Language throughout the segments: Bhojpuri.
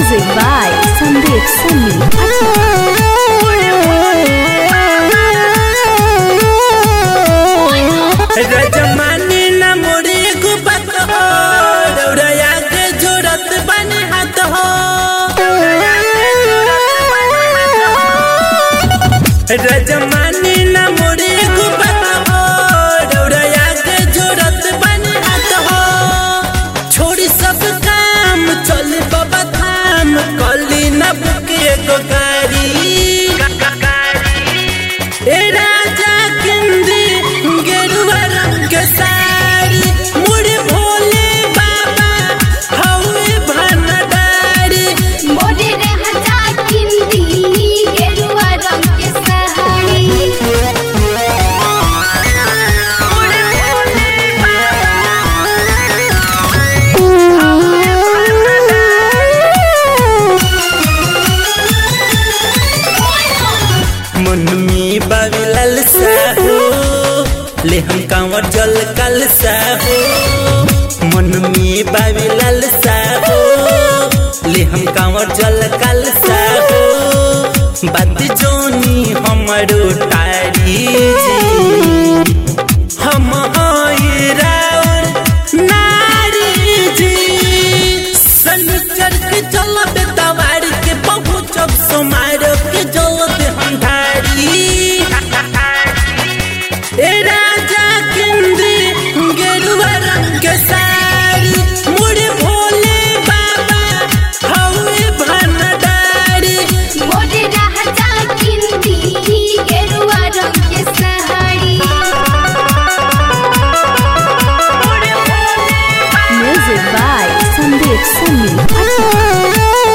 Music by Sandeep Sunny. रजमानी न मोरे गुबत हो दौड़या के जोरत बने हाथ हो रजमानी न मोरे गुबत हो दौड़या के जोरत बने हाथ हो छोड़ी सब काम चल बाबा धाम कली न बुके को गाड़ी ए राजा किंदी गेरुआ रंग के साड़ी मुड़ भोले बाबा हवे भनडारी मोरे रे हजा किंदी गेरुआ रंग के साड़ी मन में बाविलल साहो ले हम कांवर जल कल साहो मन में बाविलल साहो ले हम कांवर जल कल साहो बात जोनी हमरो तारी जी हम आई राउर नारी जी सनकर के चलत तवार के बहुत जब सोमारो के जलत हम धारी ए राजा किंदी गेरुआ रंग के साड़ी मुड़ भोले बाबा हवे भनडारी मोरे रे हजा किंदी गेरुआ रंग के sari Music by Sandeep Sunny.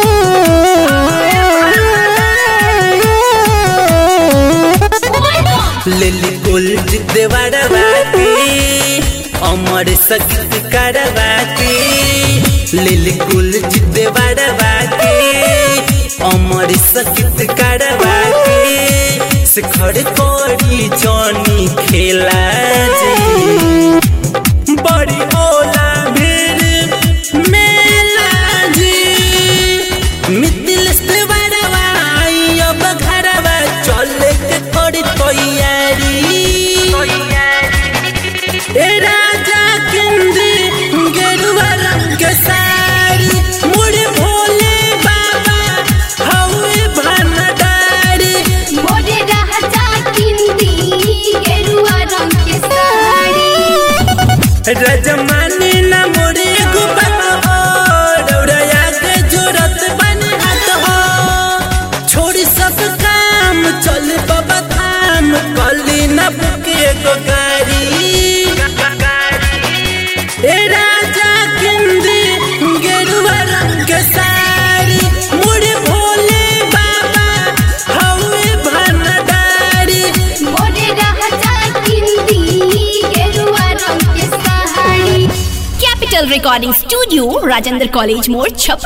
Lily Gold देवरवा के अमर सगित करवा के लिली गोल्ड देवरवा के अमर सगित करवा के शिखर कोड़ी जॉनी खेला जी बड़ी ओला भीड़ मेला जी मिथिल देवरवा आई अब घरवा चले के थोड़ी तैयारी ए राजा किंदी गेरुआ रंग के साड़ी मुड़ भोले बाबा हवे भनडारी मोरे रे हजा किंदी गेरुआ रंग के साड़ी रजमानी न मोरे गुबत हो दौड़या के जोरत बने हाथ हो छोड़ी सब काम चल बाबा धाम कली न बुके को गाड़ी ए राजा किंदी गेरुआ रंग के साड़ी मुड़ भोले बाबा हवे भनडारी मोरे रे हजा किंदी गेरुआ रंग के sari Capital Recording Studio, Rajendra College More, Chhapra.